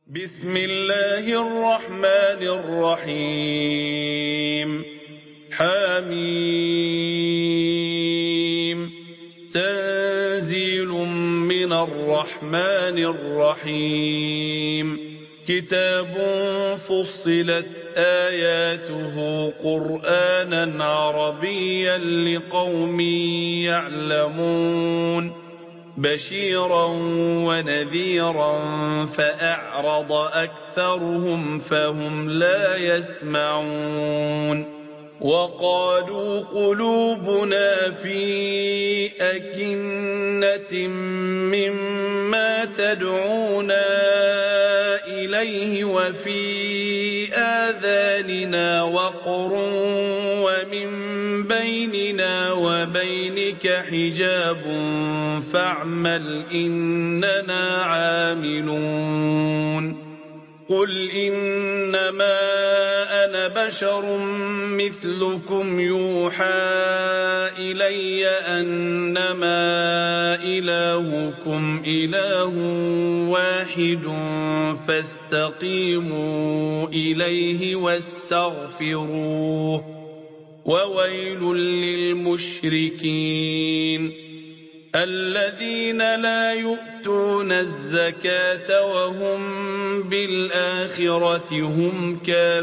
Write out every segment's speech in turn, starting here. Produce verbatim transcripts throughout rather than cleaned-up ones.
بسم الله الرحمن الرحيم حميم تنزيل من الرحمن الرحيم كتاب فصلت آياته قرآنا عربيا لقوم يعلمون بشيرا ونذيرا فأعرض أكثرهم فهم لا يسمعون وقالوا قلوبنا في أكنة مما تدعونا إليه وفي آذاننا وقر ومن بيننا وبينك حجاب فاعمل إننا عاملون قل إنما أنا بشر مثلكم يوحى إلي أنما إلهكم إله واحد فاستقيموا إليه واستغفروه وويل للمشركين الذين لا يؤتون الزكاة وهم بالآخرة هم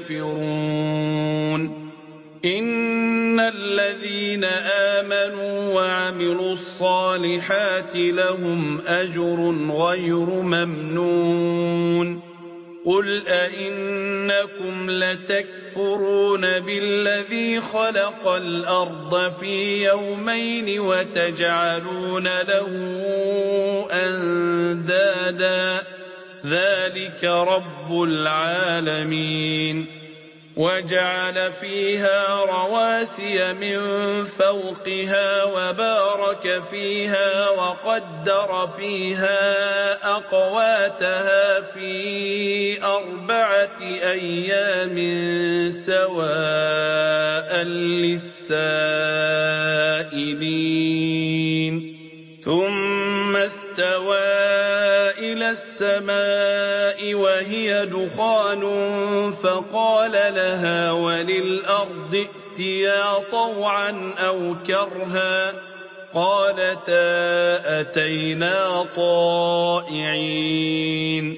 كافرون إن الذين آمنوا وعملوا الصالحات لهم أجر غير ممنون قل أئنكم لتكفرون بالذي خلق الأرض في يومين وتجعلون له أندادا ذلك رب العالمين وجعل فيها رواسي من فوقها وبارك فيها وقدر فيها أقواتها في أربعة أيام سواء للسائلين ثم استوى إلى السماء وهي دخان فقال لها وللأرض ائتيا طوعا أو كرها قالتا أتينا طائعين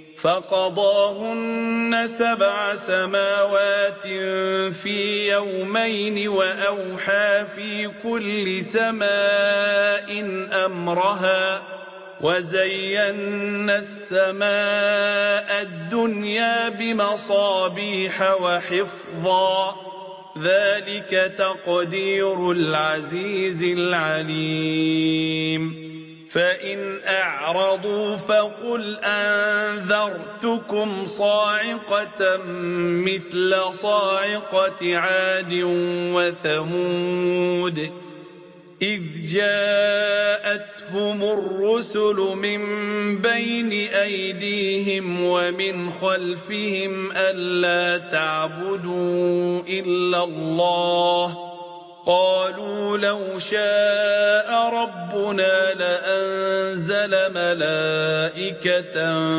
فقضاهن سبع سماوات في يومين وأوحى في كل سماء أمرها وزينا السماء الدنيا بمصابيح وحفظا ذلك تقدير العزيز العليم فإن أعرضوا فقل أنذرتكم صاعقة مثل صاعقة عاد وثمود إذ جاءتهم الرسل من بين أيديهم ومن خلفهم ألا تعبدوا إلا الله قالوا لو شاء ربنا لأنزل ملائكة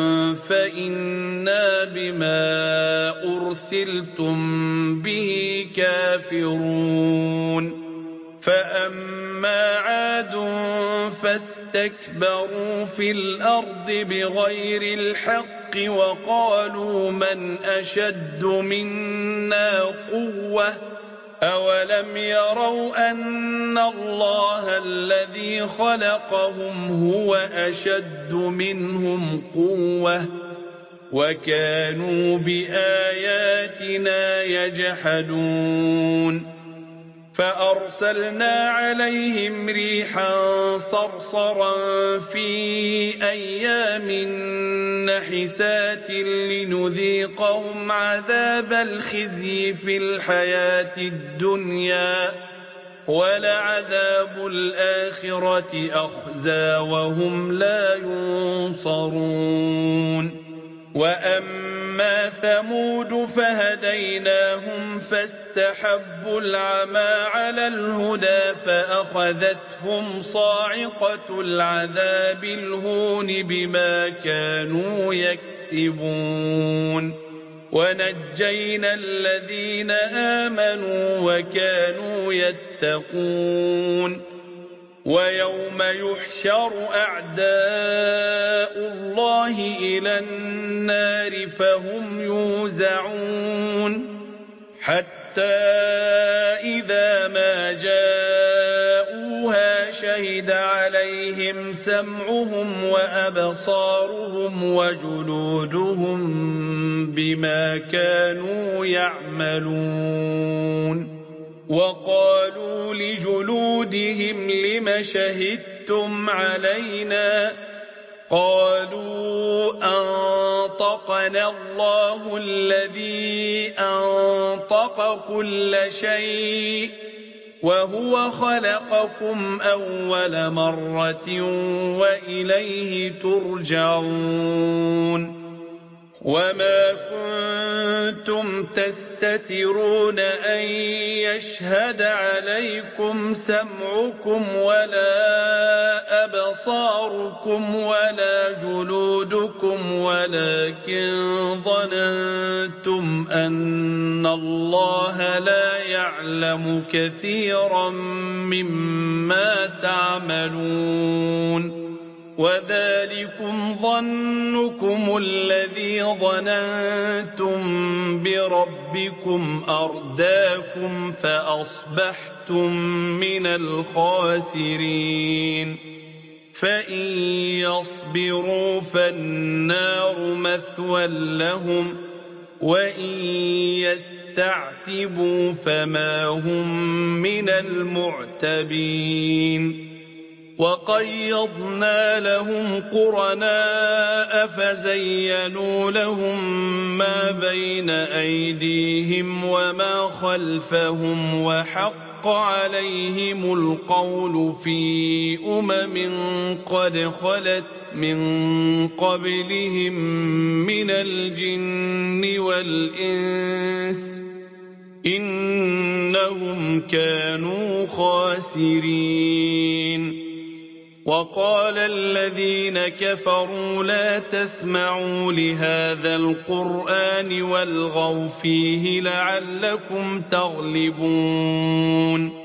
فإنا بما أرسلتم به كافرون فأما عاد فاستكبروا في الأرض بغير الحق وقالوا من أشد منا قوة أولم يروا أن الله الذي خلقهم هو أشد منهم قوة وكانوا بآياتنا يجحدون فأرسلنا عليهم ريحا صرصرا في أيام نحسات لنذيقهم عذاب الخزي في الحياة الدنيا ولعذاب الآخرة أخزى وهم لا ينصرون وأما ثمود فهديناهم فاستحبوا العمى على الهدى فأخذتهم صاعقة العذاب الهون بما كانوا يكسبون يكسبون ونجينا الذين آمنوا وكانوا يتقون ويوم يحشر أعداء الله إلى النار فهم يوزعون حتى إذا ما جاءوها شهد عليهم سمعهم وأبصارهم وجلودهم بما كانوا يعملون وقالوا لجلودهم لم شهدتم علينا قالوا أنطقنا الله الذي أنطق كل شيء وهو خلقكم أول مرة وإليه ترجعون وما كنتم تستترون أن يشهد عليكم سمعكم ولا أبصاركم ولا جلودكم ولكن ظننتم أن الله لا يعلم كثيرا مما تعملون وذلكم ظنكم الذي ظننتم بربكم أرداكم فأصبحتم من الخاسرين فإن يصبروا فالنار مثوى لهم وإن يستعتبوا فما هم من المعتبين وقيضنا لهم قرناء فزينوا لهم ما بين أيديهم وما خلفهم وحق عليهم القول في أمم قد خلت من قبلهم من الجن والإنس إنهم كانوا خاسرين وقال الذين كفروا لا تسمعوا لهذا القرآن والغوا فيه لعلكم تغلبون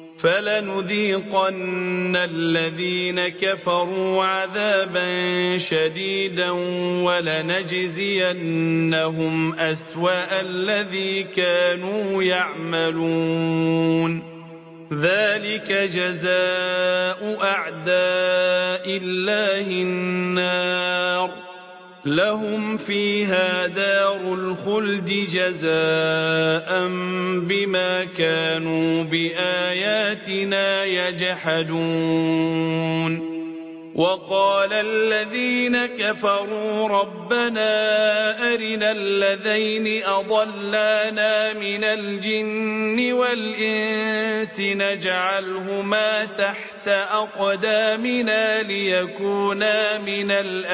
فلنذيقن الذين كفروا عذابا شديدا ولنجزينهم أسوأ الذي كانوا يعملون ذلك جزاء أعداء الله النار لهم فيها دار الخلد جزاء بما كانوا بآياتنا يجحدون وقال الذين كفروا ربنا أرنا الذين أضلانا من الجن والإنس نجعلهما تحت أقدامنا ليكونا من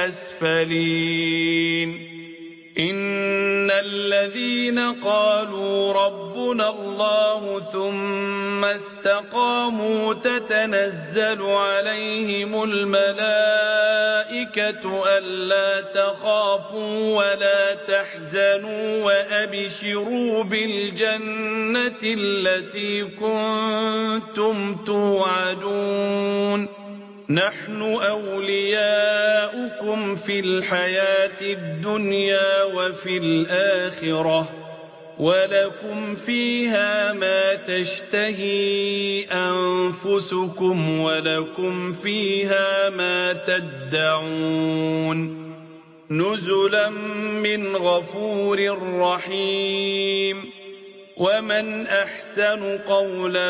الأسفلين إن الذين قالوا ربنا الله ثم استقاموا تتنزل عليهم الملائكة ألا تخافوا ولا تحزنوا وأبشروا بالجنة التي كنتم توعدون نحن أولياؤكم في الحياة الدنيا وفي الآخرة ولكم فيها ما تشتهي أنفسكم ولكم فيها ما تدعون نزلا من غفور رحيم ومن أحسن قولا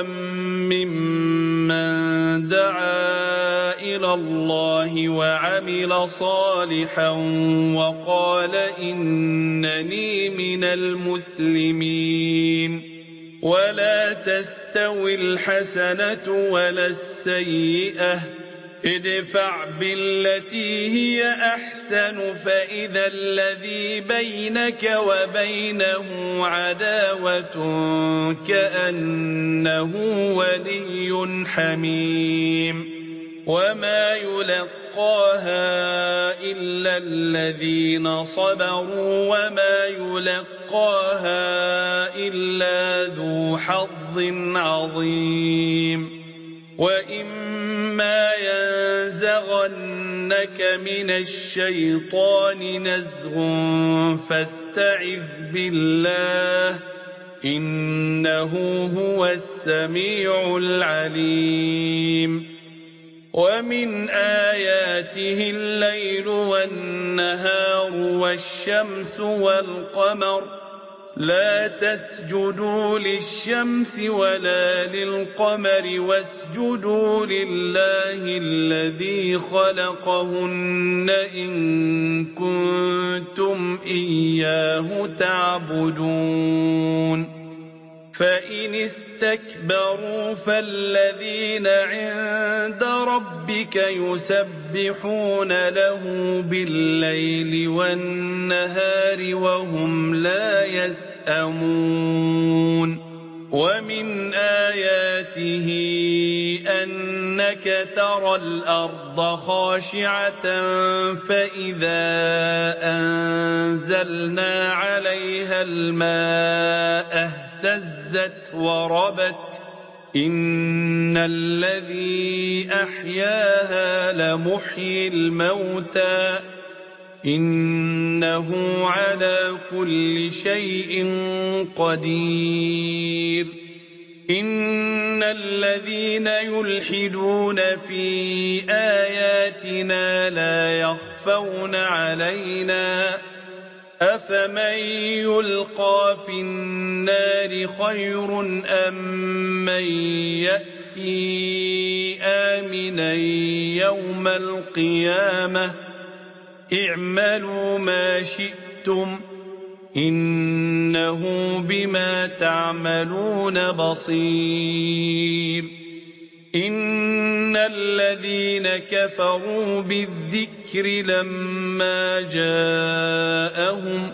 ممن دعا إلى الله وعمل صالحا وقال إنني من المسلمين ولا تستوي الحسنة ولا السيئة ادفع بالتي هي أحسن فإذا الذي بينك وبينه عداوة كأنه ولي حميم وما يلقاها إلا الذين صبروا وما يلقاها إلا ذو حظ عظيم وإما ينزغنك من الشيطان نزغ فاستعذ بالله إنه هو السميع العليم ومن آياته الليل والنهار والشمس والقمر لا تسجدوا للشمس ولا للقمر واسجدوا لله الذي خلقهن إن كنتم إياه تعبدون فإن استكبروا فالذين عند ربك يسبحون له بالليل والنهار وهم لا يسأمون ومن آياته أنك ترى الأرض خاشعة فإذا أنزلنا عليها الماء اهتزت وربت إن الذي أحياها لمحيي الموتى إنه على كل شيء قدير إن الذين يلحدون في آياتنا لا يخفون علينا أفمن يلقى في النار خير أم من يأتي آمنا يوم القيامة اعملوا ما شئتم إنه بما تعملون بصير إن الذين كفروا بالذكر لما جاءهم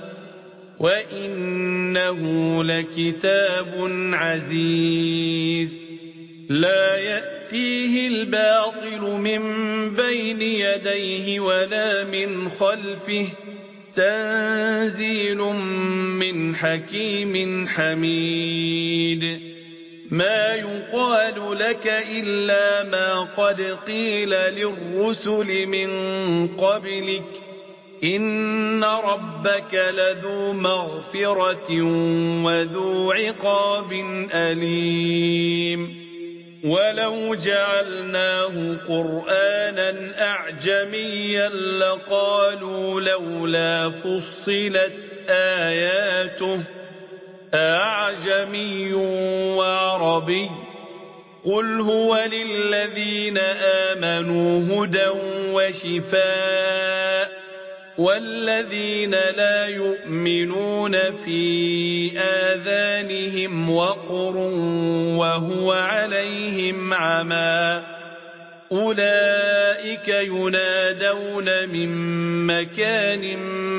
وإنه لكتاب عزيز لا يأتيه الباطل من بين يديه ولا من خلفه تنزيل من حكيم حميد ما يقال لك إلا ما قد قيل للرسل من قبلك إن ربك لذو مغفرة وذو عقاب أليم ولو جعلناه قرآنا أعجميا لقالوا لولا فصلت آياته أعجمي وعربي قل هو للذين آمنوا هدى وشفاء والذين لا يؤمنون في آذانهم وقر وهو عليهم عمى أولئك ينادون من مكان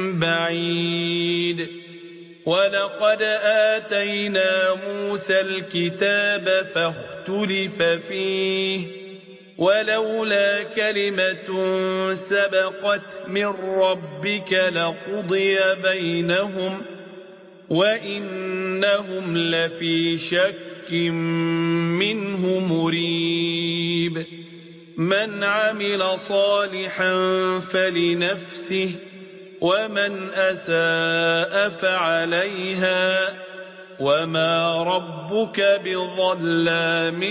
بعيد ولقد آتينا موسى الكتاب فاختلف فيه ولولا كلمة سبقت من ربك لقضي بينهم وإنهم لفي شك منه مريب من عمل صالحا فلنفسه ومن أساء فعليها وما ربك بظلام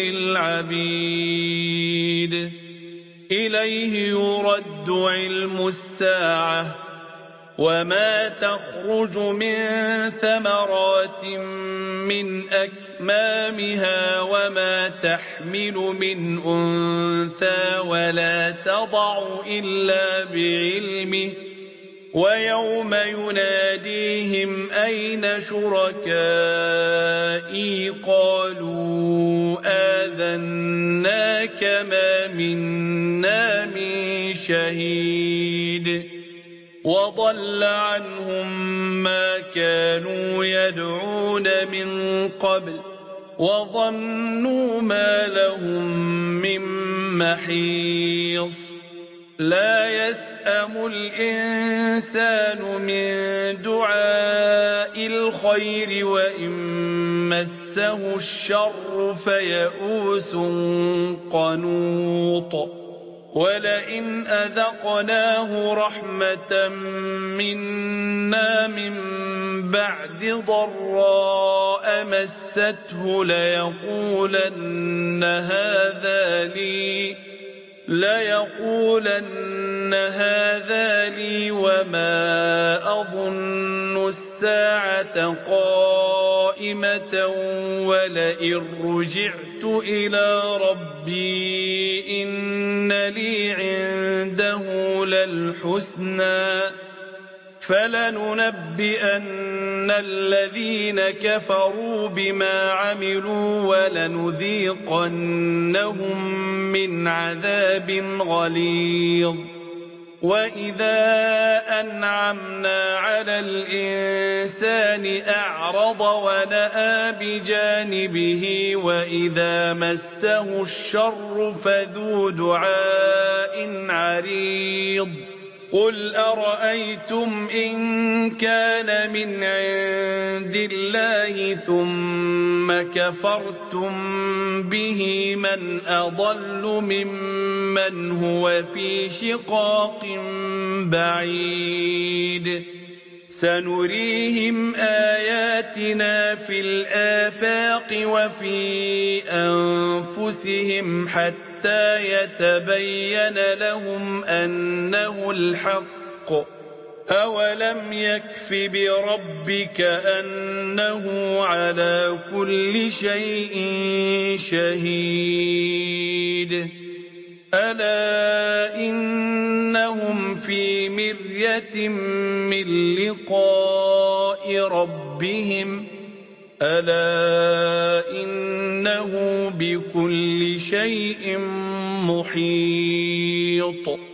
للعبيد إليه يرد علم الساعة وما تخرج من ثمرات من أكمامها وما تحمل من أنثى ولا تضع إلا بعلمه ويوم يناديهم أين شركائي قالوا آذناك ما منا من شهيد وضل عنهم ما كانوا يدعون من قبل وظنوا ما لهم من محيص لا يسأم الإنسان من دعاء الخير وإن مسه الشر فيئوس قنوط ولئن أذقناه رحمة منا من بعد ضراء مسته ليقولن هذا لي ليقولن هذا لي وما أظن الساعة قائمة ولئن رجعت إلى ربي إن لي عنده للحسنى فلننبئن الذين كفروا بما عملوا ولنذيقنهم من عذاب غليظ وإذا أنعمنا على الإنسان أعرض ونأى بجانبه وإذا مسه الشر فذو دعاء عريض قل أرأيتم إن كان من عند الله ثم كفرتم به من أضل ممن هو في شقاق بعيد سنريهم آياتنا في الآفاق وفي أنفسهم حتى يتبين لهم أنه الحق أولم يكف بربك أنه على كل شيء شهيد ألا إنهم في مرية من لقاء ربهم ألا إنه بكل شيء محيط